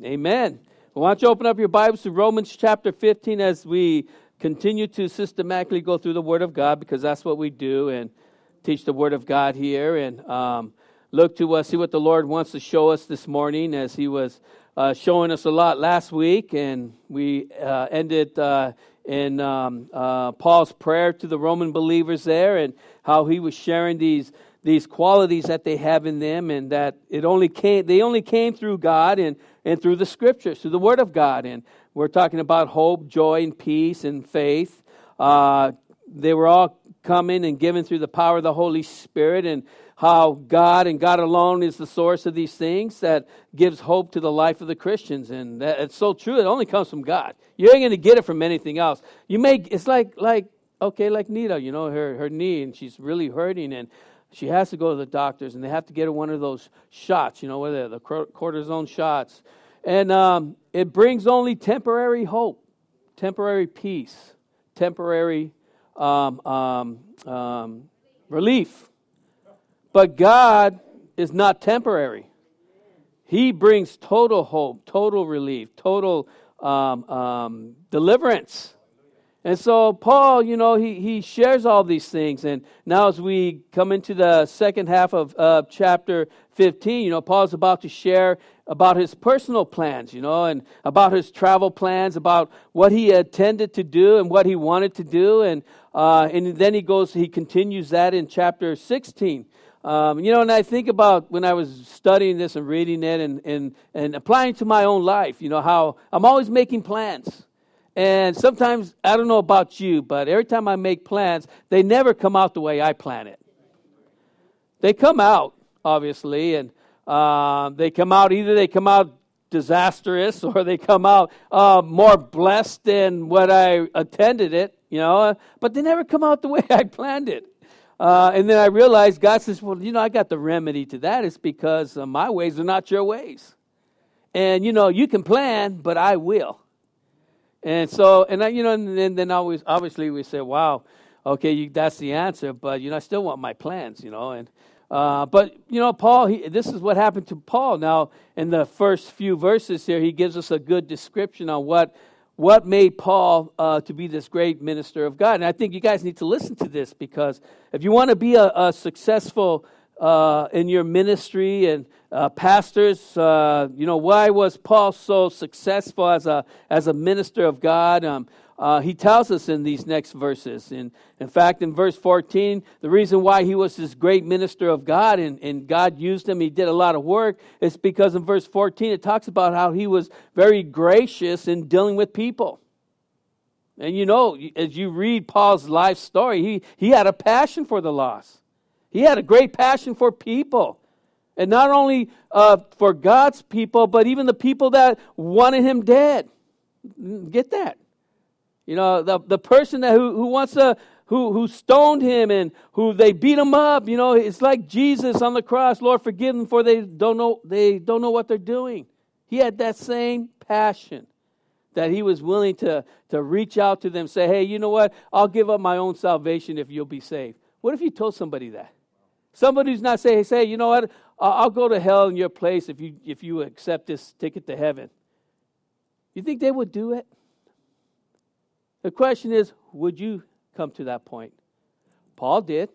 Amen. Why don't you open up your Bibles to Romans chapter 15 as we continue to systematically go through the Word of God, because that's what we do, and teach the Word of God here, and look to see what the Lord wants to show us this morning, as He was showing us a lot last week, and we ended in Paul's prayer to the Roman believers there, and how he was sharing these qualities that they have in them, and that they only came through God and through the Scriptures, through the Word of God. And we're talking about hope, joy, and peace, and faith. They were all coming and given through the power of the Holy Spirit, and how God and God alone is the source of these things that gives hope to the life of the Christians. And it's so true. It only comes from God. You ain't going to get it from anything else. It's like Nita, her knee, and she's really hurting, and she has to go to the doctors, and they have to get her one of those shots, where the cortisone shots. And it brings only temporary hope, temporary peace, temporary relief. But God is not temporary. He brings total hope, total relief, total deliverance. And so Paul, he shares all these things. And now as we come into the second half of chapter 15, Paul's about to share about his personal plans, and about his travel plans, about what he intended to do and what he wanted to do. And then he continues that in chapter 16. And I think about when I was studying this and reading it and applying it to my own life, how I'm always making plans. And sometimes, I don't know about you, but every time I make plans, they never come out the way I plan it. They come out, obviously, and they come out disastrous, or they come out more blessed than what I intended it, but they never come out the way I planned it. And then I realized God says, well, I got the remedy to that. It's because my ways are not your ways. And, you can plan, but I will. And so, and then always, obviously we say, wow, okay, that's the answer, but, I still want my plans, and, but, Paul, this is what happened to Paul. Now, in the first few verses here, he gives us a good description on what made Paul to be this great minister of God. And I think you guys need to listen to this, because if you want to be a successful in your ministry, and pastors, why was Paul so successful as a minister of God? He tells us in these next verses. In fact, in verse 14, the reason why he was this great minister of God and God used him, he did a lot of work, is because in verse 14 it talks about how he was very gracious in dealing with people. And as you read Paul's life story, he had a passion for the lost. He had a great passion for people. And not only for God's people, but even the people that wanted him dead. Get that? The person who stoned him and who they beat him up, it's like Jesus on the cross. Lord, forgive them, for they don't know what they're doing. He had that same passion, that he was willing to reach out to them, say, hey, you know what? I'll give up my own salvation if you'll be saved. What if you told somebody that? Somebody who's not saying, hey, you know what? I'll go to hell in your place if you accept this ticket to heaven. You think they would do it? The question is, would you come to that point? Paul did.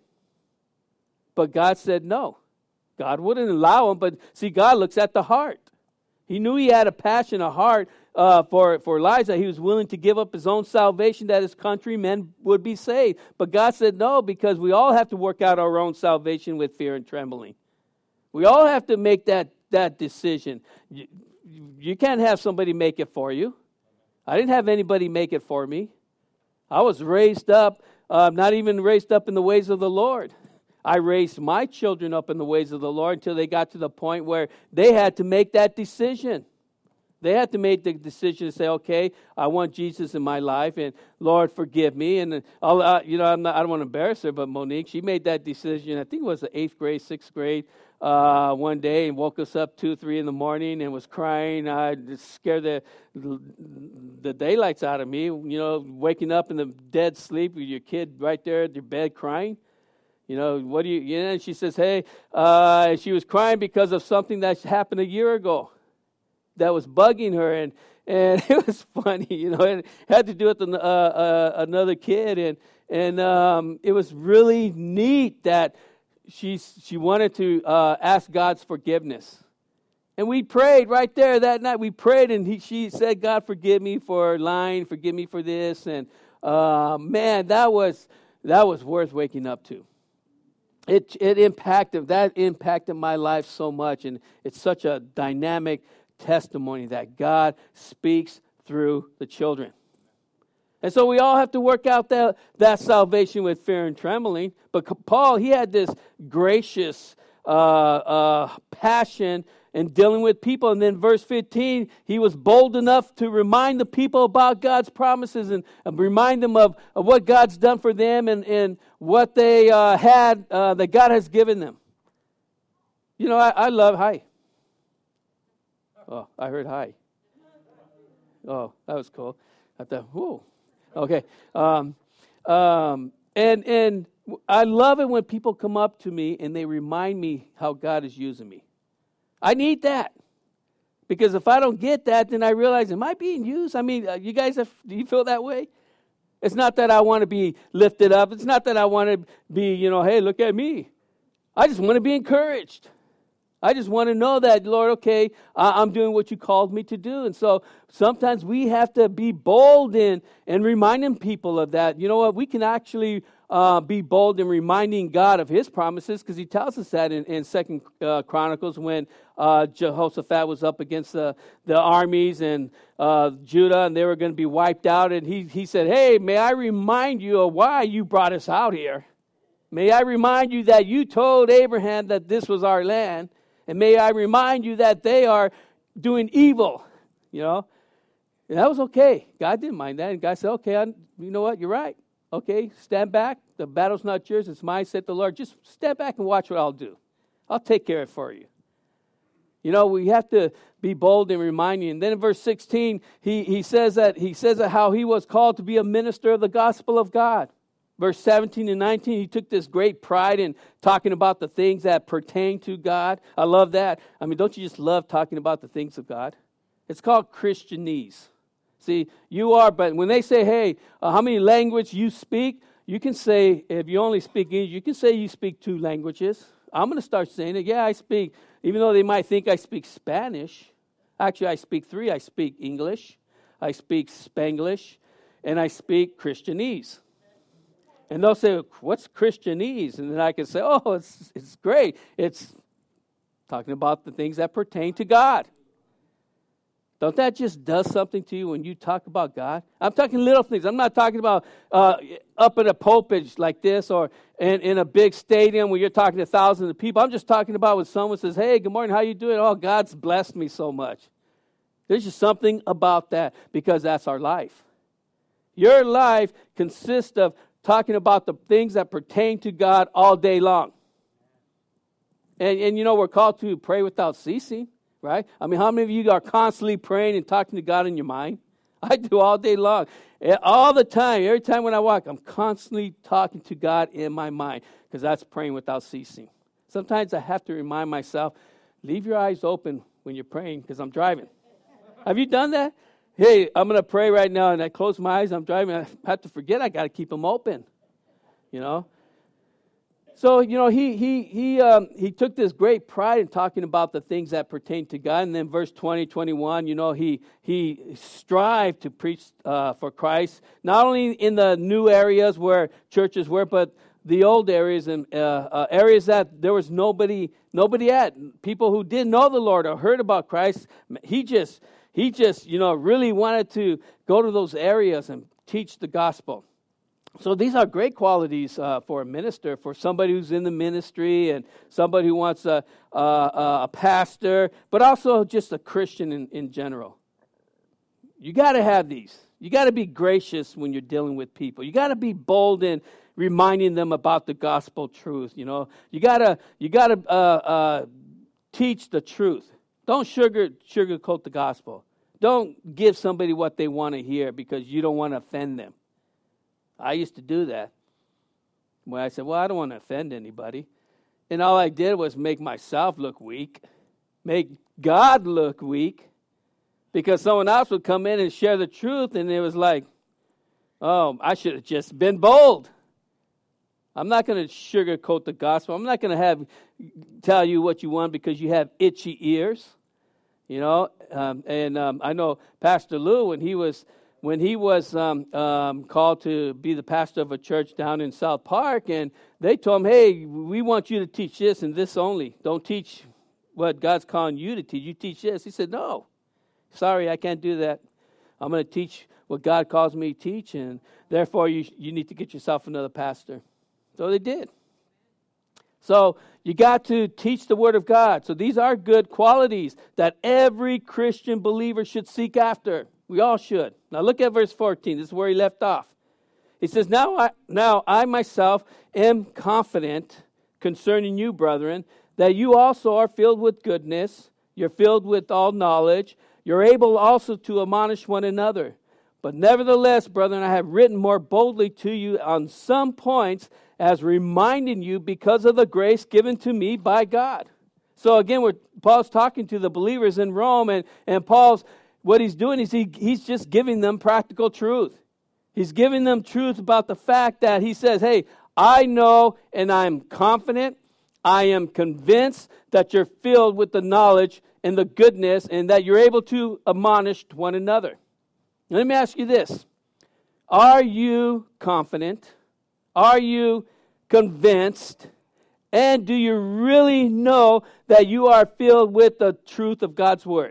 But God said no. God wouldn't allow him, but see, God looks at the heart. He knew he had a passion, a heart for lives, that he was willing to give up his own salvation, that his countrymen would be saved. But God said no, because we all have to work out our own salvation with fear and trembling. We all have to make that decision. You can't have somebody make it for you. I didn't have anybody make it for me. I was raised up, not even raised up in the ways of the Lord. I raised my children up in the ways of the Lord until they got to the point where they had to make that decision. They had to make the decision to say, okay, I want Jesus in my life, and Lord, forgive me. And I don't want to embarrass her, but Monique, she made that decision. I think it was the 8th grade, 6th grade, one day, and woke us up 2, 3 in the morning and was crying. I just scared the daylights out of me. Waking up in the dead sleep with your kid right there at your bed crying. What do you? And she says, hey, she was crying because of something that happened a year ago. that was bugging her, and it was funny, it had to do with another kid, and it was really neat that she wanted to ask God's forgiveness. And we prayed right there that night. We prayed, and she said, God, forgive me for lying, forgive me for this. And man, that was worth waking up to. It impacted my life so much, and it's such a dynamic testimony that God speaks through the children. And so we all have to work out that salvation with fear and trembling. But Paul, he had this gracious passion in dealing with people. And then verse 15, he was bold enough to remind the people about God's promises and remind them of what God's done for them and what they had that God has given them. I love, hi. Oh, I heard hi. Oh, that was cool. I thought, whoa. Okay. And I love it when people come up to me and they remind me how God is using me. I need that. Because if I don't get that, then I realize, am I being used? I mean, you guys, do you feel that way? It's not that I want to be lifted up. It's not that I want to be, hey, look at me. I just want to be encouraged. I just want to know that, Lord, okay, I'm doing what you called me to do. And so sometimes we have to be bold in reminding people of that. You know what? We can actually be bold in reminding God of his promises, because he tells us that in 2 Chronicles when Jehoshaphat was up against the armies and Judah, and they were going to be wiped out. And he said, hey, may I remind you of why you brought us out here? May I remind you that you told Abraham that this was our land? And may I remind you that they are doing evil, And that was okay. God didn't mind that. And God said, okay, you know what? You're right. Okay, stand back. The battle's not yours. It's mine, said the Lord. Just stand back and watch what I'll do. I'll take care of it for you. We have to be bold in reminding. And then in verse 16, he says that how he was called to be a minister of the gospel of God. Verse 17 and 19, he took this great pride in talking about the things that pertain to God. I love that. I mean, don't you just love talking about the things of God? It's called Christianese. See, but when they say, hey, how many languages you speak, you can say, if you only speak English, you can say you speak 2 languages. I'm going to start saying it. Yeah, I speak, even though they might think I speak Spanish. Actually, I speak 3. I speak English, I speak Spanglish, and I speak Christianese. And they'll say, what's Christianese? And then I can say, oh, it's great. It's talking about the things that pertain to God. Don't that just does something to you when you talk about God? I'm talking little things. I'm not talking about up in a pulpit like this or in a big stadium where you're talking to thousands of people. I'm just talking about when someone says, hey, good morning, how you doing? Oh, God's blessed me so much. There's just something about that because that's our life. Your life consists of talking about the things that pertain to God all day long. And we're called to pray without ceasing, right? I mean, how many of you are constantly praying and talking to God in your mind? I do all day long. All the time, every time when I walk, I'm constantly talking to God in my mind because that's praying without ceasing. Sometimes I have to remind myself, leave your eyes open when you're praying because I'm driving. Have you done that? Hey, I'm going to pray right now, and I close my eyes, I'm driving, I have to forget I got to keep them open, So, he took this great pride in talking about the things that pertain to God. And then verse 20, 21, he strived to preach for Christ, not only in the new areas where churches were, but the old areas and areas that there was nobody at. People who didn't know the Lord or heard about Christ, he just really wanted to go to those areas and teach the gospel. So these are great qualities for a minister, for somebody who's in the ministry and somebody who wants a pastor, but also just a Christian in general. You got to have these. You got to be gracious when you're dealing with people. You got to be bold in reminding them about the gospel truth. You got to teach the truth. Don't sugarcoat the gospel. Don't give somebody what they want to hear because you don't want to offend them. I used to do that. When I said, well, I don't want to offend anybody. And all I did was make myself look weak, make God look weak, Because someone else would come in and share the truth, and it was like, oh, I should have just been bold. I'm not going to sugarcoat the gospel. I'm not going to tell you what you want because you have itchy ears. You know, I know Pastor Lou, when he was called to be the pastor of a church down in South Park, and they told him, hey, we want you to teach this and this only. Don't teach what God's calling you to teach. You teach this. He said, no, sorry, I can't do that. I'm going to teach what God calls me to teach, and therefore you need to get yourself another pastor. So they did. So you got to teach the Word of God. So these are good qualities that every Christian believer should seek after. We all should. Now look at verse 14. This is where he left off. He says, Now I myself am confident concerning you, brethren, that you also are filled with goodness. You're filled with all knowledge. You're able also to admonish one another. But nevertheless, brethren, I have written more boldly to you on some points, as reminding you because of the grace given to me by God. So again, Paul's talking to the believers in Rome, and Paul's, what he's doing is he's just giving them practical truth. He's giving them truth about the fact that he says, hey, I know and I'm confident, I am convinced that you're filled with the knowledge and the goodness and that you're able to admonish one another. Let me ask you this. Are you confident? Are you convinced? And do you really know that you are filled with the truth of God's Word?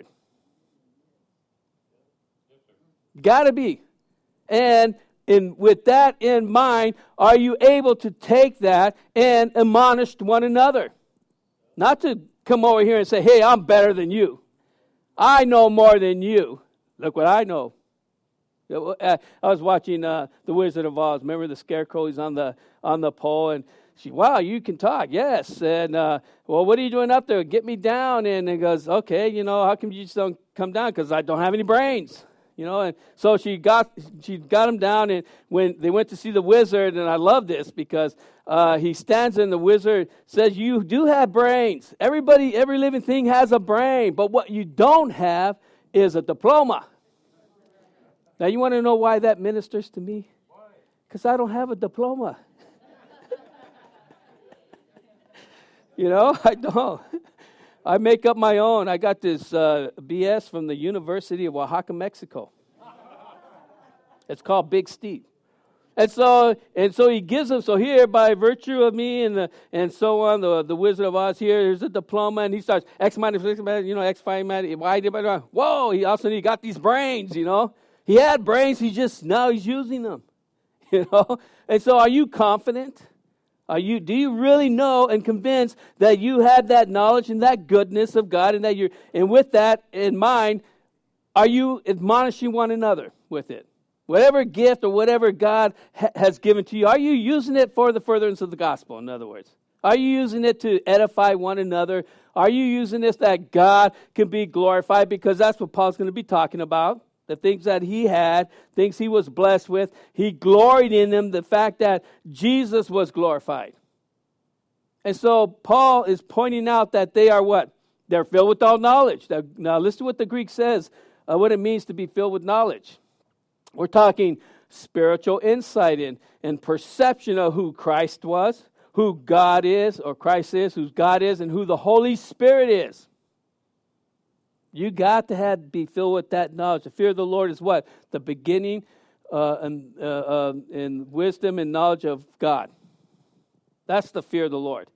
Got to be. And with that in mind, are you able to take that and admonish one another? Not to come over here and say, hey, I'm better than you. I know more than you. Look what I know. I was watching The Wizard of Oz. Remember the scarecrow? He's on the pole, and wow, you can talk. Yes. And well, what are you doing up there? Get me down. And he goes, okay, how come you just don't come down? Because I don't have any brains. And so she got him down, and when they went to see the wizard, and I love this because he stands and the wizard says, you do have brains. Every living thing has a brain, but what you don't have is a diploma. Now, you want to know why that ministers to me? Because I don't have a diploma. I don't. I make up my own. I got this BS from the University of Oaxaca, Mexico. It's called Big Steve. And so he gives them, so here, by virtue of me and so on, the Wizard of Oz here, here's a diploma, and he starts X minus, X minus, Y, whoa, all of a sudden he got these brains, He had brains, now he's using them, And so are you confident? Do you really know and convinced that you have that knowledge and that goodness of God, and with that in mind, are you admonishing one another with it? Whatever gift or whatever God has given to you, are you using it for the furtherance of the gospel, in other words? Are you using it to edify one another? Are you using this that God can be glorified? Because that's what Paul's going to be talking about. The things that he had, things he was blessed with, he gloried in them, the fact that Jesus was glorified. And so Paul is pointing out that they are what? They're filled with all knowledge. Now listen to what the Greek says, what it means to be filled with knowledge. We're talking spiritual insight and perception of who Christ was, who God is, or Christ is, who God is, and who the Holy Spirit is. You got to be filled with that knowledge. The fear of the Lord is what? The beginning in wisdom and knowledge of God. That's the fear of the Lord.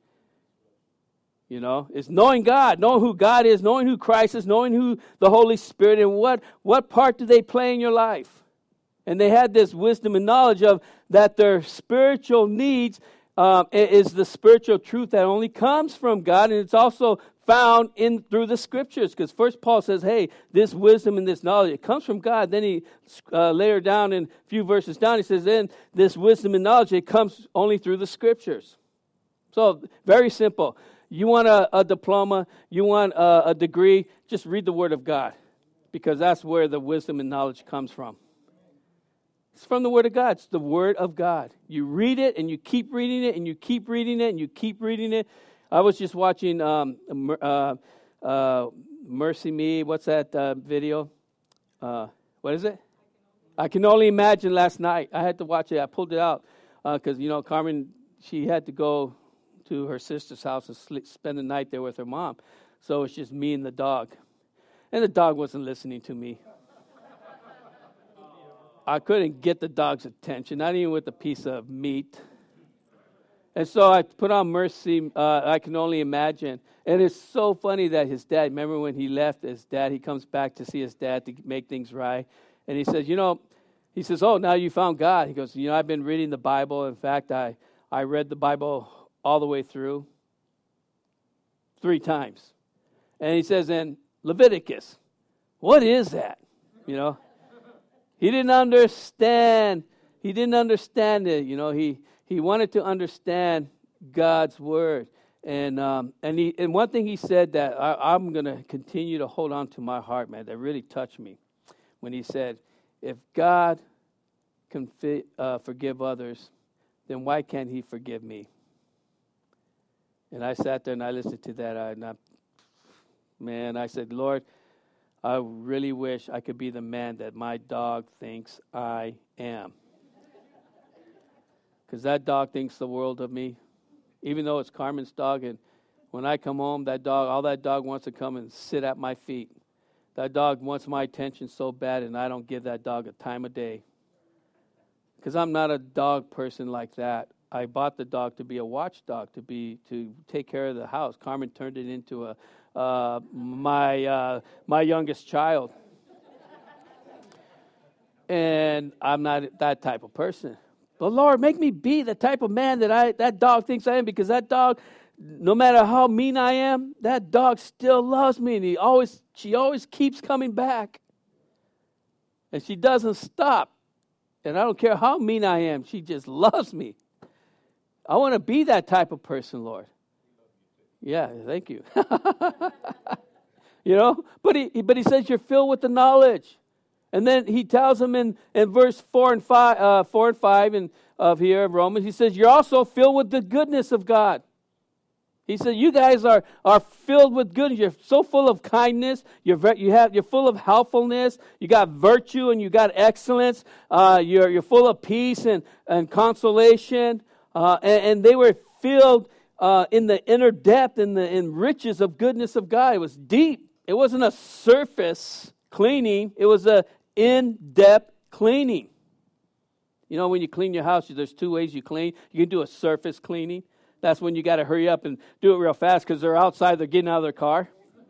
It's knowing God, knowing who God is, knowing who Christ is, knowing who the Holy Spirit, and what part do they play in your life? And they had this wisdom and knowledge of that their spiritual needs is the spiritual truth that only comes from God, and it's also found through the Scriptures. Because first Paul says, hey, this wisdom and this knowledge, it comes from God. Then he later down in a few verses down, he says, then this wisdom and knowledge, it comes only through the Scriptures. So very simple. You want a diploma, you want a degree, just read the Word of God, because that's where the wisdom and knowledge comes from. It's from the Word of God. It's the Word of God. You read it, and you keep reading it, and you keep reading it, and you keep reading it. I was just watching Mercy Me. What's that video? What is it? I Can Only Imagine last night. I had to watch it. I pulled it out because, Carmen, she had to go to her sister's house and spend the night there with her mom. So it's just me and the dog. And the dog wasn't listening to me. I couldn't get the dog's attention, not even with a piece of meat. And so I put on Mercy, I Can Only Imagine. And it's so funny that his dad, remember when he left his dad, he comes back to see his dad to make things right. And he says, he says, oh, now you found God. He goes, I've been reading the Bible. In fact, I read the Bible all the way through 3 times. And he says, in Leviticus, what is that? He didn't understand. He didn't understand it. He wanted to understand God's word. And one thing he said that I'm going to continue to hold on to my heart, man, that really touched me. When he said, if God can forgive others, then why can't he forgive me? And I sat there and I listened to that. I said, Lord, I really wish I could be the man that my dog thinks I am. Because that dog thinks the world of me. Even though it's Carmen's dog, and when I come home, all that dog wants to come and sit at my feet. That dog wants my attention so bad, and I don't give that dog a time of day. Because I'm not a dog person like that. I bought the dog to be a watchdog, to take care of the house. Carmen turned it into my youngest child. And I'm not that type of person. But Lord, make me be the type of man that dog thinks I am, because that dog, no matter how mean I am, that dog still loves me, and she always keeps coming back. And she doesn't stop. And I don't care how mean I am, she just loves me. I want to be that type of person, Lord. Yeah, thank you. But he says you're filled with the knowledge. And then he tells them in verse 4 and 5 of here of Romans, he says, you're also filled with the goodness of God. He said, you guys are filled with goodness. You're so full of kindness. You're full of helpfulness. You got virtue and you got excellence. You're full of peace and consolation. And they were filled in the inner depth, in riches of goodness of God. It was deep. It wasn't a surface cleaning. It was a in-depth cleaning. When you clean your house, there's 2 ways you clean. You can do a surface cleaning. That's when you got to hurry up and do it real fast because they're outside, they're getting out of their car,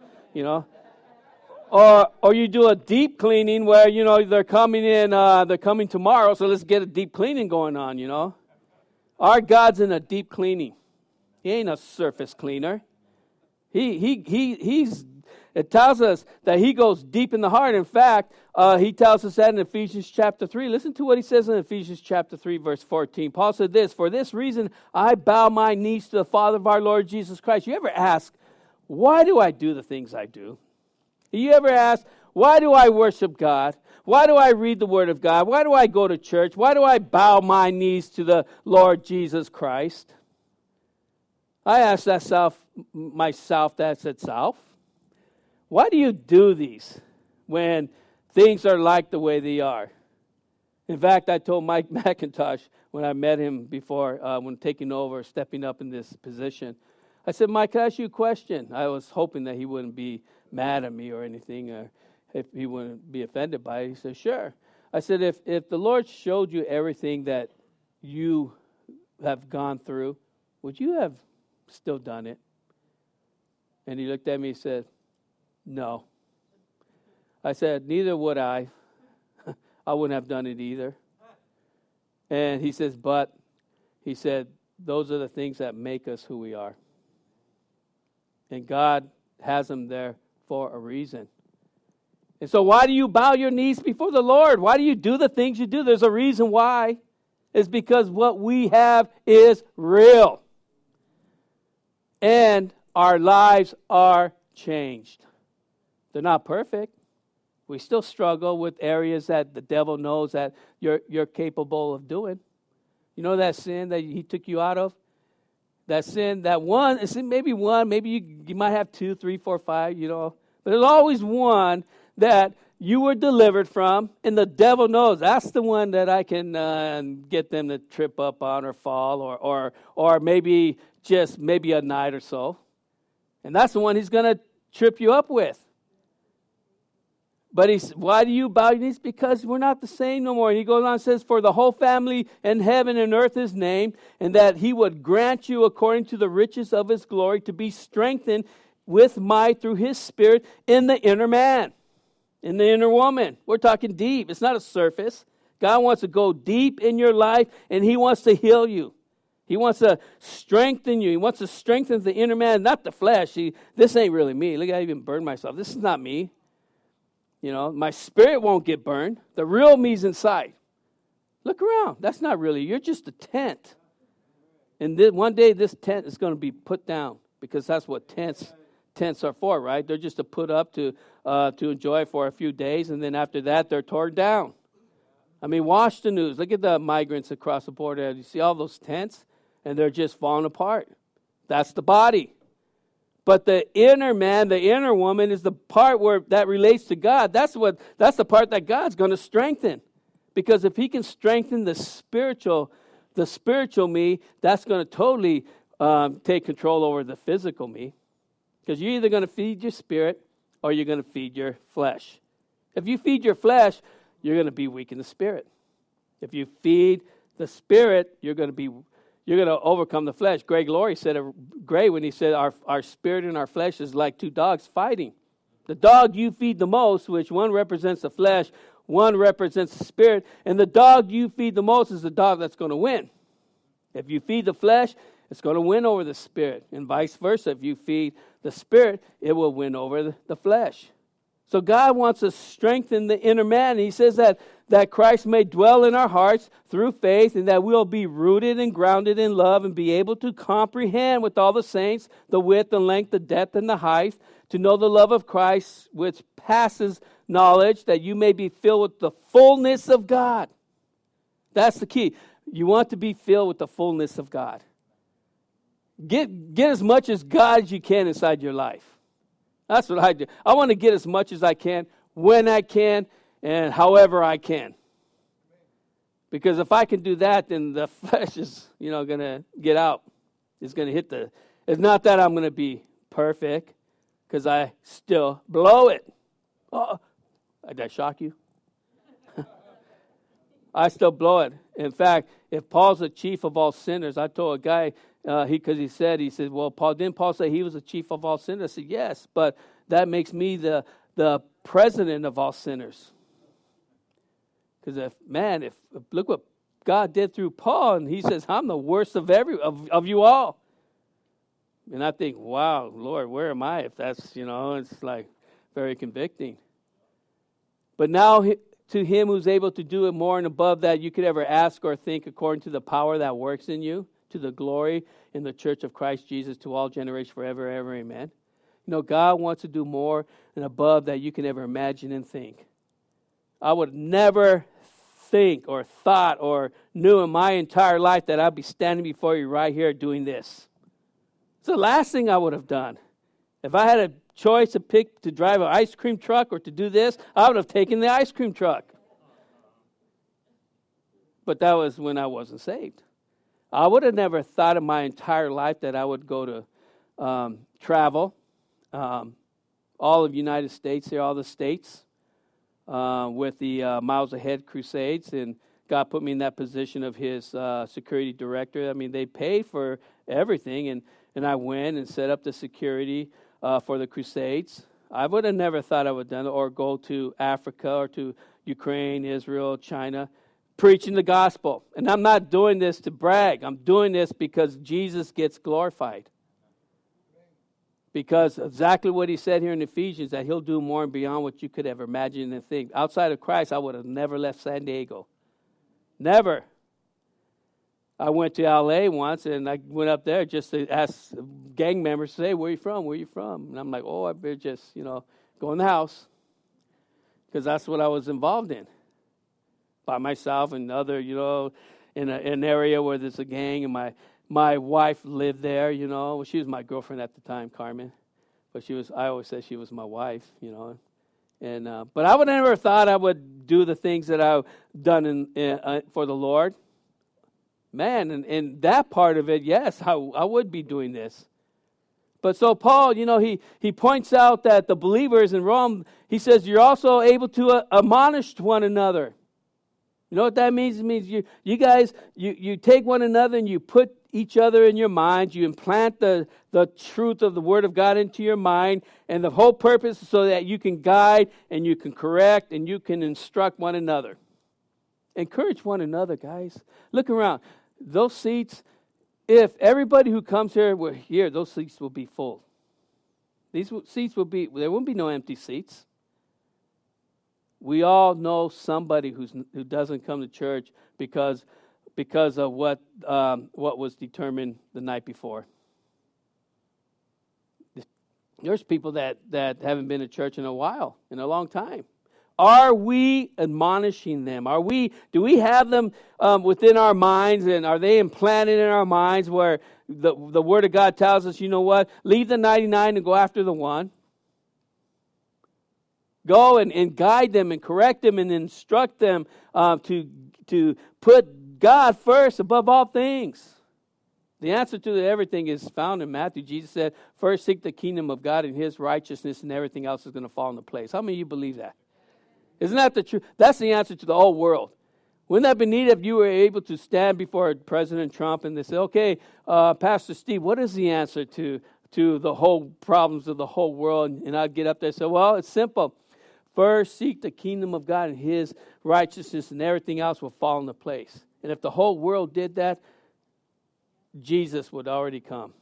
Or you do a deep cleaning where, they're coming in, they're coming tomorrow, so let's get a deep cleaning going on, Our God's in a deep cleaning. He ain't a surface cleaner. It tells us that he goes deep in the heart. In fact, he tells us that in Ephesians chapter 3. Listen to what he says in Ephesians chapter 3, verse 14. Paul said this, for this reason I bow my knees to the Father of our Lord Jesus Christ. You ever ask, why do I do the things I do? You ever ask, why do I worship God? Why do I read the Word of God? Why do I go to church? Why do I bow my knees to the Lord Jesus Christ? I asked myself that itself. Why do you do these when things are like the way they are? In fact, I told Mike McIntosh when I met him before, when taking over, stepping up in this position, I said, Mike, can I ask you a question? I was hoping that he wouldn't be mad at me or anything, or if he wouldn't be offended by it. He said, sure. I said, if the Lord showed you everything that you have gone through, would you have still done it? And he looked at me and said, no. I said, neither would I. I wouldn't have done it either. And he says, but, he said, those are the things that make us who we are. And God has them there for a reason. And so why do you bow your knees before the Lord? Why do you do the things you do? There's a reason why. It's because what we have is real. And our lives are changed. They're not perfect. We still struggle with areas that the devil knows that you're capable of doing. You know that sin that he took you out of? That sin, that one, maybe one, maybe you might have 2, 3, 4, 5, But there's always one that you were delivered from, and the devil knows that's the one that I can get them to trip up on or fall, or maybe just maybe a night or so. And that's the one he's going to trip you up with. But why do you bow your knees? Because we're not the same no more. And he goes on and says, for the whole family in heaven and earth is named, and that he would grant you according to the riches of his glory to be strengthened with might through his Spirit in the inner man, in the inner woman. We're talking deep. It's not a surface. God wants to go deep in your life, and he wants to heal you. He wants to strengthen you. He wants to strengthen the inner man, not the flesh. This ain't really me. Look, I even burned myself. This is not me. You know, my spirit won't get burned. The real me's inside. Look around. That's not really. You're just a tent. And one day this tent is going to be put down, because that's what tents are for, right? They're just to put up to enjoy for a few days, and then after that they're torn down. I mean, watch the news. Look at the migrants across the border. You see all those tents, and they're just falling apart. That's the body. But the inner man, the inner woman, is the part where that relates to God. That's the part that God's going to strengthen. Because if he can strengthen the spiritual me, that's going to totally take control over the physical me. Because you're either going to feed your spirit or you're going to feed your flesh. If you feed your flesh, you're going to be weak in the spirit. If you feed the spirit, you're going to overcome the flesh. Greg Laurie said it great when he said our spirit and our flesh is like two dogs fighting. The dog you feed the most, which one represents the flesh, one represents the spirit, and the dog you feed the most is the dog that's going to win. If you feed the flesh, it's going to win over the spirit, and vice versa. If you feed the spirit, it will win over the flesh. So God wants to strengthen the inner man. He says that Christ may dwell in our hearts through faith, and that we'll be rooted and grounded in love and be able to comprehend with all the saints the width, the length, the depth, and the height, to know the love of Christ which passes knowledge, that you may be filled with the fullness of God. That's the key. You want to be filled with the fullness of God. Get as much as God as you can inside your life. That's what I do. I want to get as much as I can, when I can, and however I can. Because if I can do that, then the flesh is, going to get out. It's going to hit it's not that I'm going to be perfect, because I still blow it. Oh, did I shock you? I still blow it. In fact, if Paul's the chief of all sinners, I told a guy, because he said, well, didn't Paul say he was the chief of all sinners? I said, yes, but that makes me the president of all sinners. Because if look what God did through Paul, and he says, I'm the worst of you all. And I think, wow, Lord, where am I? If that's, it's like very convicting. But now to him who's able to do it more and above that you could ever ask or think, according to the power that works in you, to the glory in the church of Christ Jesus, to all generations forever, ever, amen. God wants to do more and above that you can ever imagine and think. I would never think or thought or knew in my entire life that I'd be standing before you right here doing this. It's the last thing I would have done. If I had a choice to drive an ice cream truck or to do this, I would have taken the ice cream truck. But that was when I wasn't saved. I would have never thought in my entire life that I would go to travel all of the United States, all the states, with the Miles Ahead Crusades, and God put me in that position of his security director. I mean, they pay for everything, and I went and set up the security for the Crusades. I would have never thought I would have done it, or go to Africa or to Ukraine, Israel, China, preaching the gospel. And I'm not doing this to brag. I'm doing this because Jesus gets glorified. Because exactly what he said here in Ephesians, that he'll do more and beyond what you could ever imagine and think. Outside of Christ, I would have never left San Diego. Never. I went to L.A. once, and I went up there just to ask gang members, say, where are you from? Where are you from? And I'm like, I better just, go in the house. Because that's what I was involved in. By myself and other, in an area where there's a gang, and my wife lived there, She was my girlfriend at the time, Carmen. But I always said she was my wife, And but I would never thought I would do the things that I've done for the Lord. Man, and that part of it, yes, I would be doing this. But so Paul, he points out that the believers in Rome, he says, you're also able to admonish one another. You know what that means? It means you guys, you take one another and you put each other in your minds. You implant the truth of the Word of God into your mind. And the whole purpose is so that you can guide and you can correct and you can instruct one another. Encourage one another, guys. Look around. Those seats, if everybody who comes here were here, those seats will be full. These seats there won't be no empty seats. We all know somebody who doesn't come to church because of what was determined the night before. There's people that haven't been to church in a while, in a long time. Are we admonishing them? Do we have them within our minds, and are they implanted in our minds where the Word of God tells us, you know what, leave the 99 and go after the one? Go and guide them and correct them and instruct them to put God first above all things. The answer to everything is found in Matthew. Jesus said, first seek the kingdom of God and His righteousness, and everything else is going to fall into place. How many of you believe that? Isn't that the truth? That's the answer to the whole world. Wouldn't that be neat if you were able to stand before President Trump and they say, okay, Pastor Steve, what is the answer to the whole problems of the whole world? And I'd get up there and say, well, it's simple. First, seek the kingdom of God and His righteousness, and everything else will fall into place. And if the whole world did that, Jesus would already come.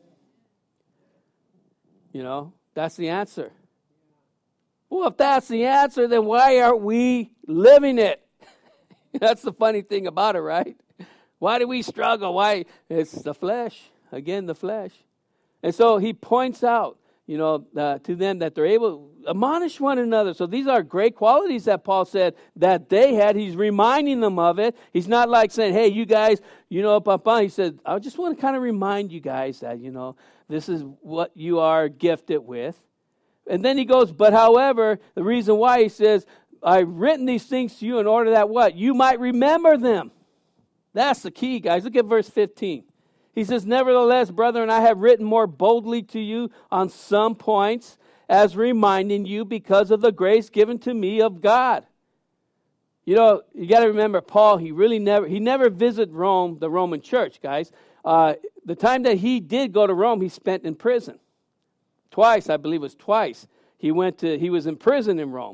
That's the answer. Well, if that's the answer, then why aren't we living it? That's the funny thing about it, right? Why do we struggle? Why? It's the flesh. Again, the flesh. And so he points out, to them that they're able to admonish one another. So these are great qualities that Paul said that they had. He's reminding them of it. He's not like saying, hey, you guys, Papa. He said, I just want to kind of remind you guys that, this is what you are gifted with. And then he goes, but however, the reason why he says, I've written these things to you in order that what? You might remember them. That's the key, guys. Look at verse 15. He says, nevertheless, brethren, I have written more boldly to you on some points, as reminding you because of the grace given to me of God. You got to remember, Paul, he never visited Rome, the Roman church, guys. The time that he did go to Rome, he spent in prison. Twice, I believe it was twice. He was in prison in Rome.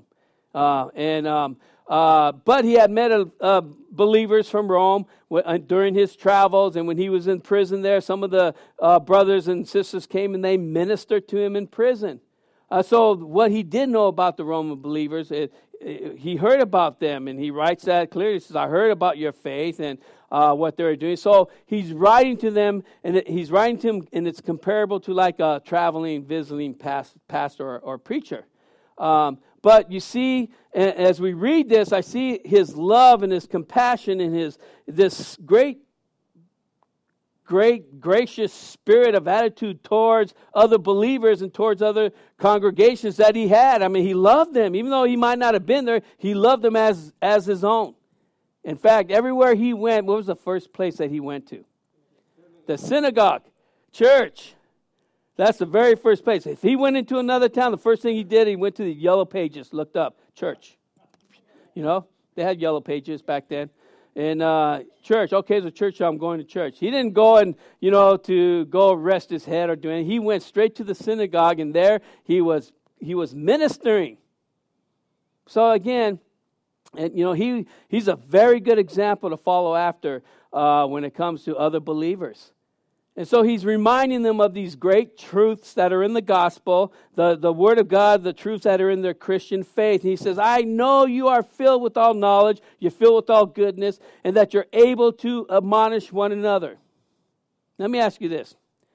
But he had met believers from Rome during his travels, and when he was in prison there, some of the brothers and sisters came and they ministered to him in prison. So what he did know about the Roman believers, he heard about them, and he writes that clearly. He says, I heard about your faith and what they're doing. So he's writing to them, and it's comparable to like a traveling, visiting pastor or preacher. But you see, as we read this, I see his love and his compassion and this great gracious spirit of attitude towards other believers and towards other congregations that he had. I mean, he loved them. Even though he might not have been there, he loved them as his own. In fact, everywhere he went, what was the first place that he went to? The synagogue, church. That's the very first place. If he went into another town, the first thing he did, he went to the yellow pages, looked up, church. They had yellow pages back then. And church, okay, there's a church, so I'm going to church. He didn't go and, to go rest his head or do anything. He went straight to the synagogue, and there he was ministering. So again, and he's a very good example to follow after when it comes to other believers. And so he's reminding them of these great truths that are in the gospel, the Word of God, the truths that are in their Christian faith. And he says, I know you are filled with all knowledge, you're filled with all goodness, and that you're able to admonish one another. Let me ask you this.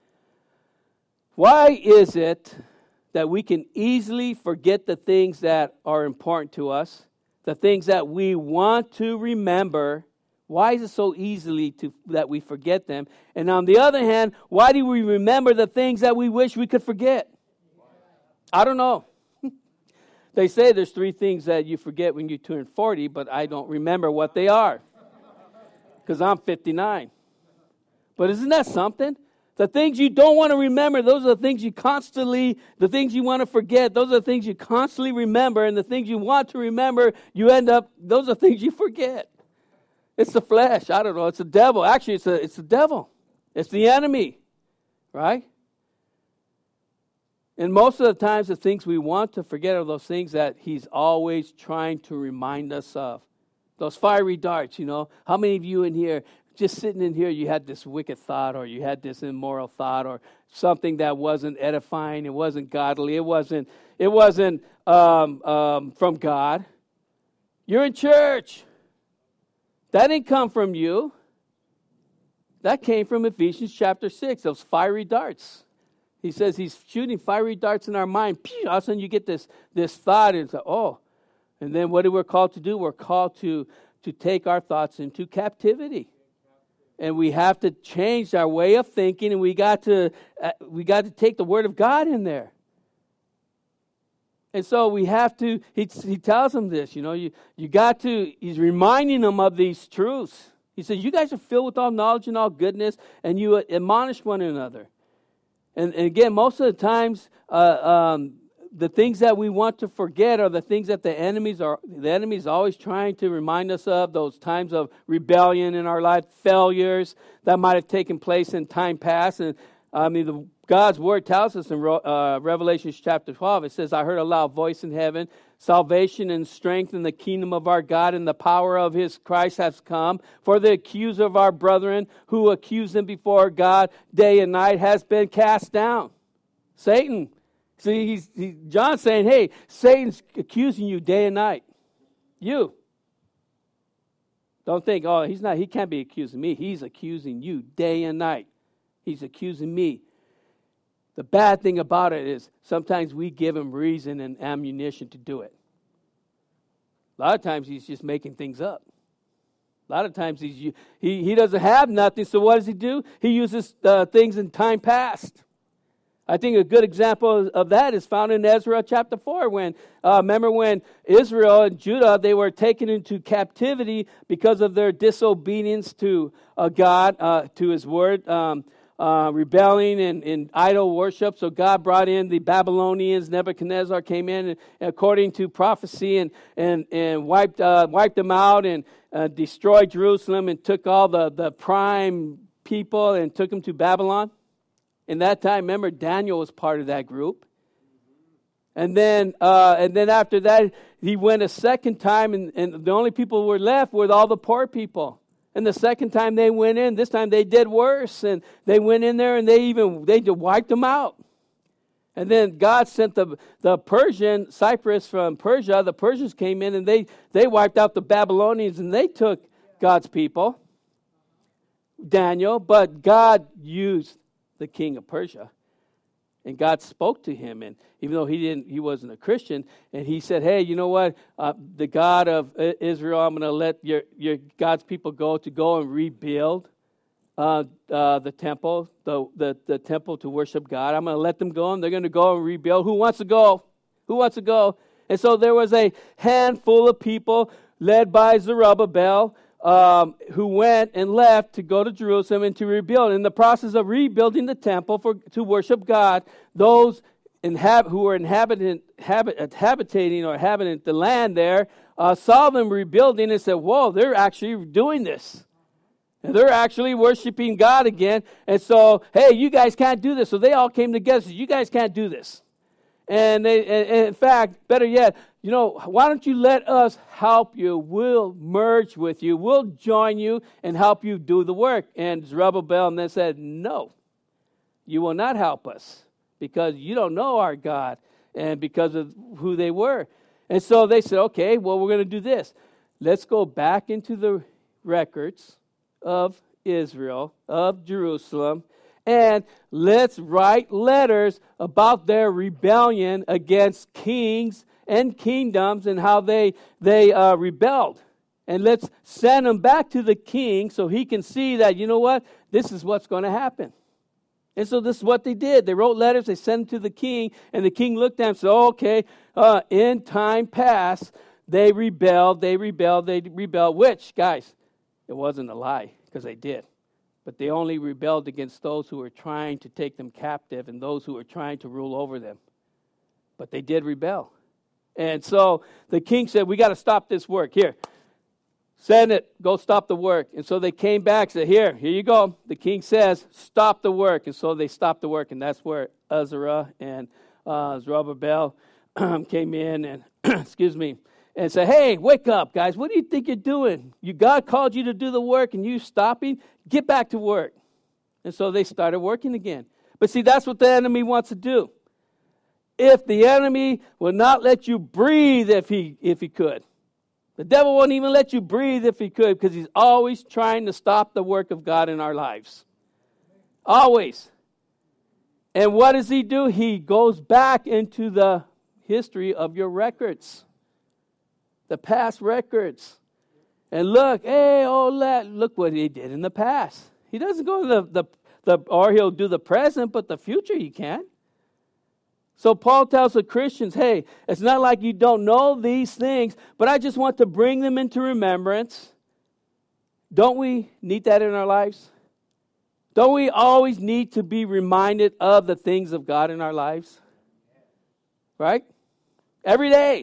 Why is it that we can easily forget the things that are important to us, the things that we want to remember? Why is it so easily that we forget them? And on the other hand, why do we remember the things that we wish we could forget? I don't know. They say there's 3 things that you forget when you turn 40, but I don't remember what they are because I'm 59. But isn't that something? The things you don't want to remember, those are the things the things you want to forget, those are the things you constantly remember, and the things you want to remember, those are things you forget. It's the flesh. I don't know. It's the devil. Actually, it's the devil. It's the enemy, right? And most of the times, the things we want to forget are those things that he's always trying to remind us of. Those fiery darts, How many of you in here, just sitting in here, you had this wicked thought, or you had this immoral thought, or something that wasn't edifying, it wasn't godly, it wasn't from God. You're in church. That didn't come from you. That came from Ephesians chapter 6, those fiery darts. He says he's shooting fiery darts in our mind. Pew, all of a sudden you get this thought, and it's like, oh. And then what are we called to do? We're called to take our thoughts into captivity. And we have to change our way of thinking, and we got to take the Word of God in there. And so we have to, he tells them this, he's reminding them of these truths. He says, you guys are filled with all knowledge and all goodness, and you admonish one another. And again, most of the times, the things that we want to forget are the things that the enemy's always trying to remind us of, those times of rebellion in our life, failures that might have taken place in time past. And God's Word tells us in Revelation chapter 12, it says, I heard a loud voice in heaven, salvation and strength in the kingdom of our God and the power of his Christ has come. For the accuser of our brethren who accused them before God day and night has been cast down. Satan. See, John's saying, hey, Satan's accusing you day and night. You. Don't think, he can't be accusing me. He's accusing you day and night. He's accusing me. The bad thing about it is sometimes we give him reason and ammunition to do it. A lot of times he's just making things up. A lot of times he doesn't have nothing, so what does he do? He uses things in time past. I think a good example of that is found in Ezra chapter 4. Remember when Israel and Judah, they were taken into captivity because of their disobedience to God, to his word, rebelling and idol worship. So God brought in the Babylonians. Nebuchadnezzar came in, and according to prophecy, and wiped them out and destroyed Jerusalem and took all the prime people and took them to Babylon. In that time, remember, Daniel was part of that group. And then after that, he went a second time, and the only people who were left were all the poor people. And the second time they went in, this time they did worse, and they went in there and they wiped them out. And then God sent the Persian, Cyprus from Persia. The Persians came in and they wiped out the Babylonians, and they took God's people, Daniel. But God used the king of Persia, and God spoke to him, and even though he wasn't a Christian, and he said, hey, you know what, the God of Israel, I'm going to let your God's people go and rebuild the temple, the temple to worship God. I'm going to let them go, and they're going to go and rebuild. Who wants to go? And so there was a handful of people led by Zerubbabel, who went and left to go to Jerusalem and to rebuild. In the process of rebuilding the temple to worship God, those who were inhabiting the land there saw them rebuilding and said, whoa, they're actually doing this. And they're actually worshiping God again. And so, hey, you guys can't do this. So they all came together and said, you guys can't do this. And in fact, better yet, why don't you let us help you? We'll merge with you. We'll join you and help you do the work. And Zerubbabel then said, no, you will not help us because you don't know our God and because of who they were. And so they said, okay, well, we're going to do this. Let's go back into the records of Israel, of Jerusalem, and let's write letters about their rebellion against kings and kingdoms and how they rebelled. And let's send them back to the king so he can see that, you know what, this is what's going to happen. And so this is what they did. They wrote letters, they sent them to the king, and the king looked at them and said, okay, in time past, they rebelled, which, guys, it wasn't a lie, because they did. But they only rebelled against those who were trying to take them captive and those who were trying to rule over them. But they did rebel. And so the king said, we got to stop this work. Here, send it, go stop the work. And so they came back, said, here you go. The king says, stop the work. And so they stopped the work, and that's where Ezra and Zerubbabel came in and, excuse me, and said, hey, wake up, guys. What do you think you're doing? God called you to do the work, and you stopping? Get back to work. And so they started working again. But see, that's what the enemy wants to do. If the enemy will not let you breathe if he could. The devil won't even let you breathe if he could, because he's always trying to stop the work of God in our lives. Always. And what does he do? He goes back into the history of your records. The past records. And look, hey, look what he did in the past. He doesn't go to or he'll do the present, but the future he can't. So Paul tells the Christians, hey, it's not like you don't know these things, but I just want to bring them into remembrance. Don't we need that in our lives? Don't we always need to be reminded of the things of God in our lives? Right? Every day.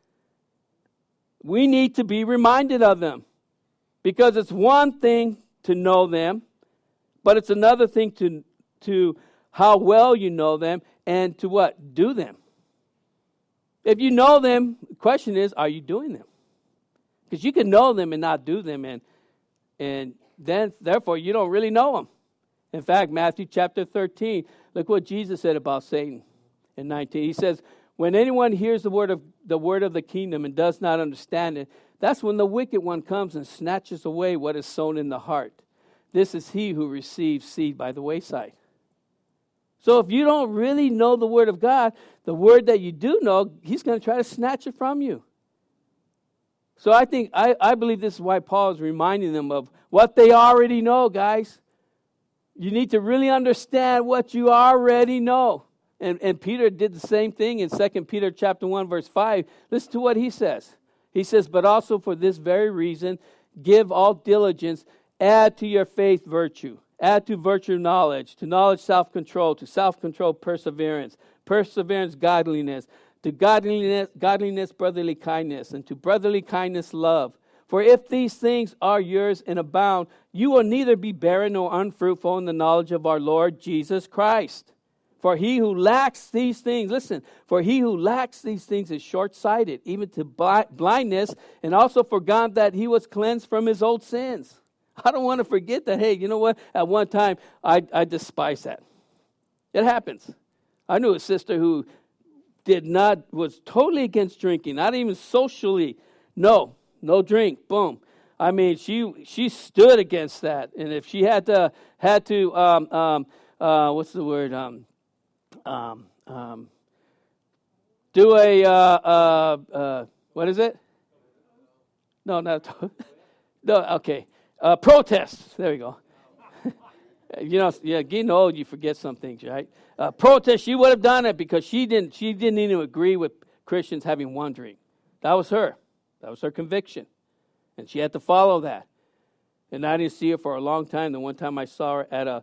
We need to be reminded of them. Because it's one thing to know them, but it's another thing to how well you know them and to what? Do them. If you know them, the question is, are you doing them? Because you can know them and not do them, and then, therefore, you don't really know them. In fact, Matthew chapter 13, look what Jesus said about Satan in 19. He says, when anyone hears the word of the kingdom and does not understand it, that's when the wicked one comes and snatches away what is sown in the heart. This is he who receives seed by the wayside. So if you don't really know the word of God, the word that you do know, he's going to try to snatch it from you. So I believe this is why Paul is reminding them of what they already know, guys. You need to really understand what you already know. And Peter did the same thing in 2 Peter chapter 1, verse 5. Listen to what he says. He says, but also for this very reason, give all diligence, add to your faith virtue. Add to virtue knowledge, to knowledge self-control, to self-control perseverance, perseverance godliness, to godliness brotherly kindness, and to brotherly kindness love. For if these things are yours and abound, you will neither be barren nor unfruitful in the knowledge of our Lord Jesus Christ. For he who lacks these things, listen, for he who lacks these things is short-sighted, even to blindness, and also forgot that he was cleansed from his old sins. I don't want to forget that, hey, you know what? At one time, I despised that. It happens. I knew a sister who was totally against drinking, not even socially. No drink, boom. I mean, she stood against that. And if she had to what's the word? Do a, what is it? No, not, no, okay. Protest. There we go. Getting old, you forget some things, right? Protest. She would have done it because she didn't even agree with Christians having one drink. That was her. That was her conviction, and she had to follow that. And I didn't see her for a long time. The one time I saw her at a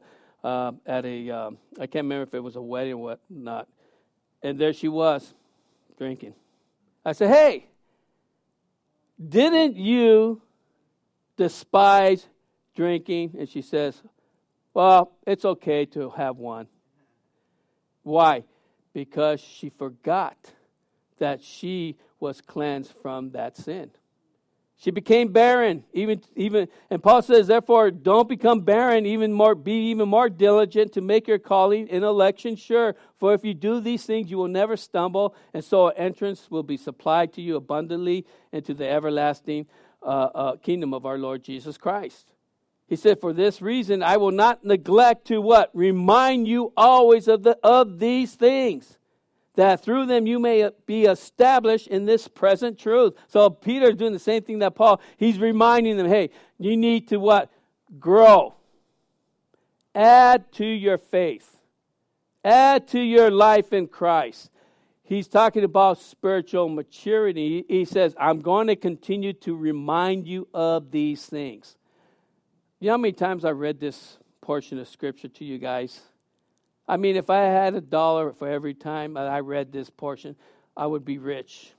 I can't remember if it was a wedding or whatnot, and there she was, drinking. I said, "Hey, didn't you despise drinking?" And she says, well, it's okay to have one. Why? Because she forgot that she was cleansed from that sin. She became barren, even, and Paul says, therefore, don't become barren, be even more diligent to make your calling and election sure. For if you do these things, you will never stumble, and so an entrance will be supplied to you abundantly into the everlasting kingdom of our Lord Jesus Christ. He said, for this reason, I will not neglect to what? Remind you always of these things, that through them you may be established in this present truth. So Peter is doing the same thing that Paul, he's reminding them, hey, you need to what? Grow. add to your faith. Add to your life in Christ. He's talking about spiritual maturity. He says, I'm going to continue to remind you of these things. You know how many times I read this portion of Scripture to you guys? I mean, if I had $1 for every time that I read this portion, I would be rich.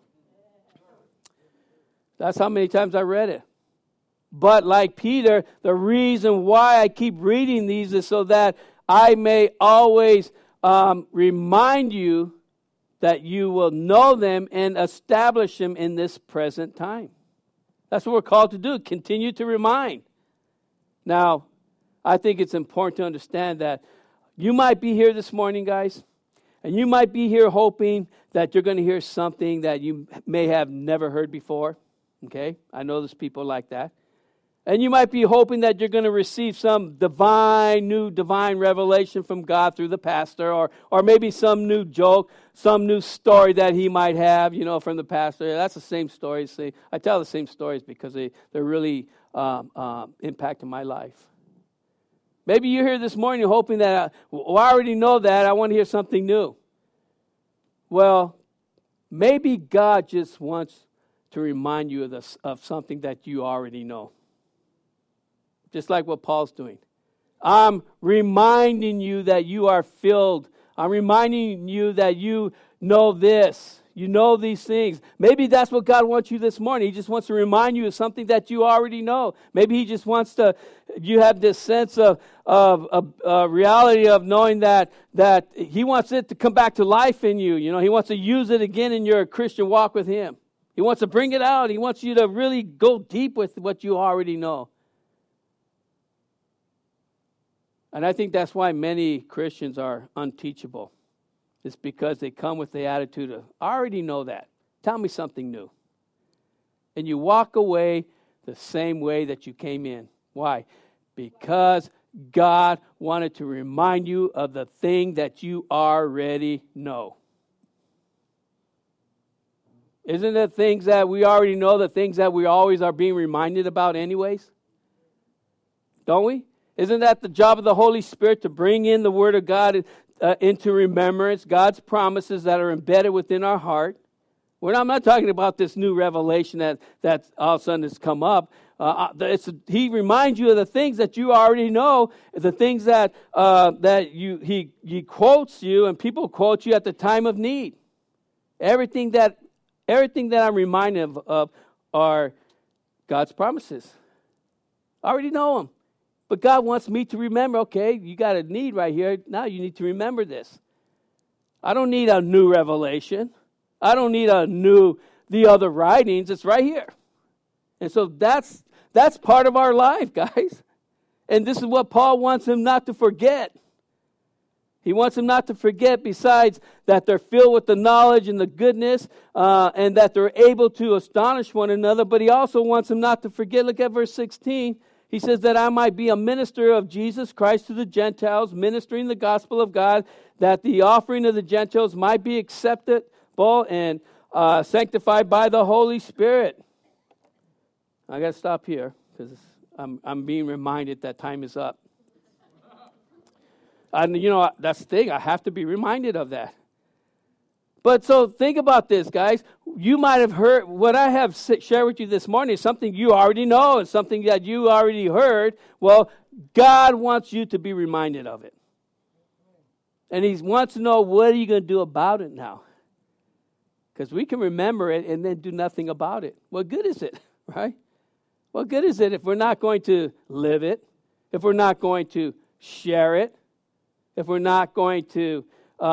That's how many times I read it. But like Peter, the reason why I keep reading these is so that I may always remind you that you will know them and establish them in this present time. That's what we're called to do, continue to remind. Now, I think it's important to understand that you might be here this morning, guys, and you might be here hoping that you're going to hear something that you may have never heard before. Okay? I know there's people like that. And you might be hoping that you're going to receive some new divine revelation from God through the pastor, or maybe some new joke, some new story that he might have, from the pastor. That's the same stories. See, I tell the same stories because they're really impacting my life. Maybe you're here this morning hoping that, I already know that, I want to hear something new. Well, maybe God just wants to remind you of something that you already know. Just like what Paul's doing. I'm reminding you that you are filled. I'm reminding you that you know this. You know these things. Maybe that's what God wants you this morning. He just wants to remind you of something that you already know. Maybe He just wants you have this sense of reality of knowing that He wants it to come back to life in you. He wants to use it again in your Christian walk with Him. He wants to bring it out. He wants you to really go deep with what you already know. And I think that's why many Christians are unteachable. It's because they come with the attitude of, I already know that. Tell me something new. And you walk away the same way that you came in. Why? Because God wanted to remind you of the thing that you already know. Isn't it things that we already know, the things that we always are being reminded about anyways? Don't we? Isn't that the job of the Holy Spirit to bring in the Word of God into remembrance, God's promises that are embedded within our heart? I'm not talking about this new revelation that all of a sudden has come up. He reminds you of the things that you already know, the things that he quotes you, and people quote you at the time of need. Everything that I'm reminded of are God's promises. I already know them. But God wants me to remember, okay, you got a need right here. Now you need to remember this. I don't need a new revelation. I don't need the other writings. It's right here. And so that's part of our life, guys. And this is what Paul wants him not to forget. He wants them not to forget, besides that they're filled with the knowledge and the goodness, and that they're able to astonish one another. But he also wants them not to forget. Look at verse 16. He says that I might be a minister of Jesus Christ to the Gentiles, ministering the gospel of God, that the offering of the Gentiles might be acceptable and sanctified by the Holy Spirit. I got to stop here because I'm being reminded that time is up. And that's the thing. I have to be reminded of that. But so think about this, guys. You might have heard, what I have shared with you this morning is something you already know. It's something that you already heard. Well, God wants you to be reminded of it. And He wants to know, what are you going to do about it now? Because we can remember it and then do nothing about it. What good is it, right? What good is it if we're not going to live it, if we're not going to share it, if we're not going to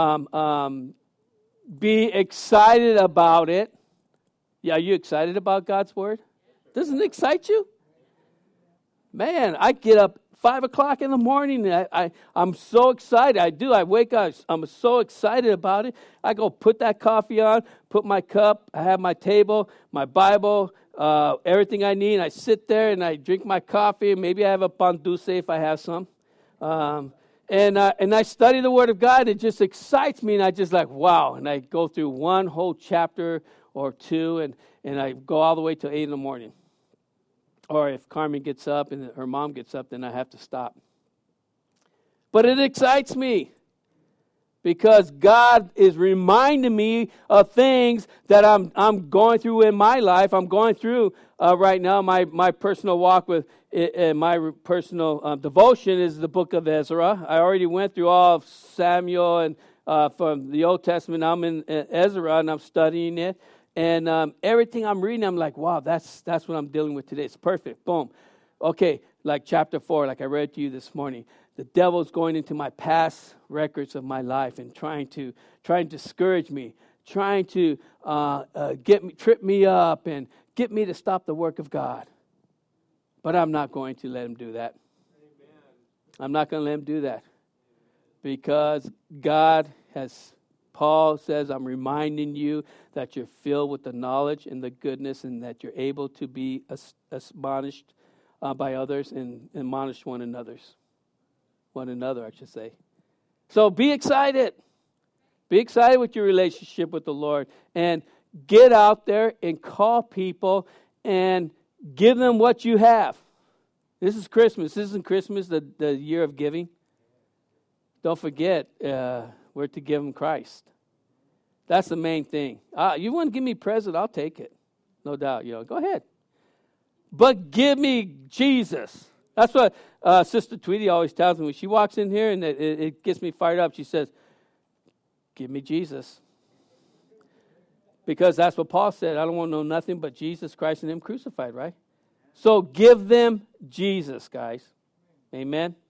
be excited about it? Yeah, are you excited about God's Word? Doesn't it excite you? Man, I get up 5 o'clock in the morning. And I'm so excited. I wake up. I'm so excited about it. I go put that coffee on, put my cup. I have my table, my Bible, everything I need. I sit there and I drink my coffee. Maybe I have a pan dulce if I have some. And I study the Word of God. It just excites me, and I just like, wow. And I go through one whole chapter or two, and I go all the way till 8 in the morning. Or if Carmen gets up and her mom gets up, then I have to stop. But it excites me because God is reminding me of things that I'm going through in my life. I'm going through right now my personal walk with and my personal devotion is the book of Ezra. I already went through all of Samuel and from the Old Testament. I'm in Ezra and I'm studying it. And everything I'm reading, I'm like, wow, that's what I'm dealing with today. It's perfect. Boom. Okay, like chapter 4, like I read to you this morning. The devil's going into my past records of my life and trying to discourage me, trying to trip me up and get me to stop the work of God. But I'm not going to let him do that. Amen. I'm not going to let him do that. Because God has, Paul says, I'm reminding you that you're filled with the knowledge and the goodness and that you're able to be admonished by others and admonish one another, I should say. So be excited. Be excited with your relationship with the Lord. And get out there and call people and give them what you have. This is Christmas. Isn't Christmas the year of giving? Don't forget, we're to give them Christ. That's the main thing. You want to give me a present, I'll take it. No doubt. Go ahead. But give me Jesus. That's what Sister Tweety always tells me. When she walks in here and it gets me fired up, she says, give me Jesus. Because that's what Paul said. I don't want to know nothing but Jesus Christ and Him crucified, right? So give them Jesus, guys. Amen.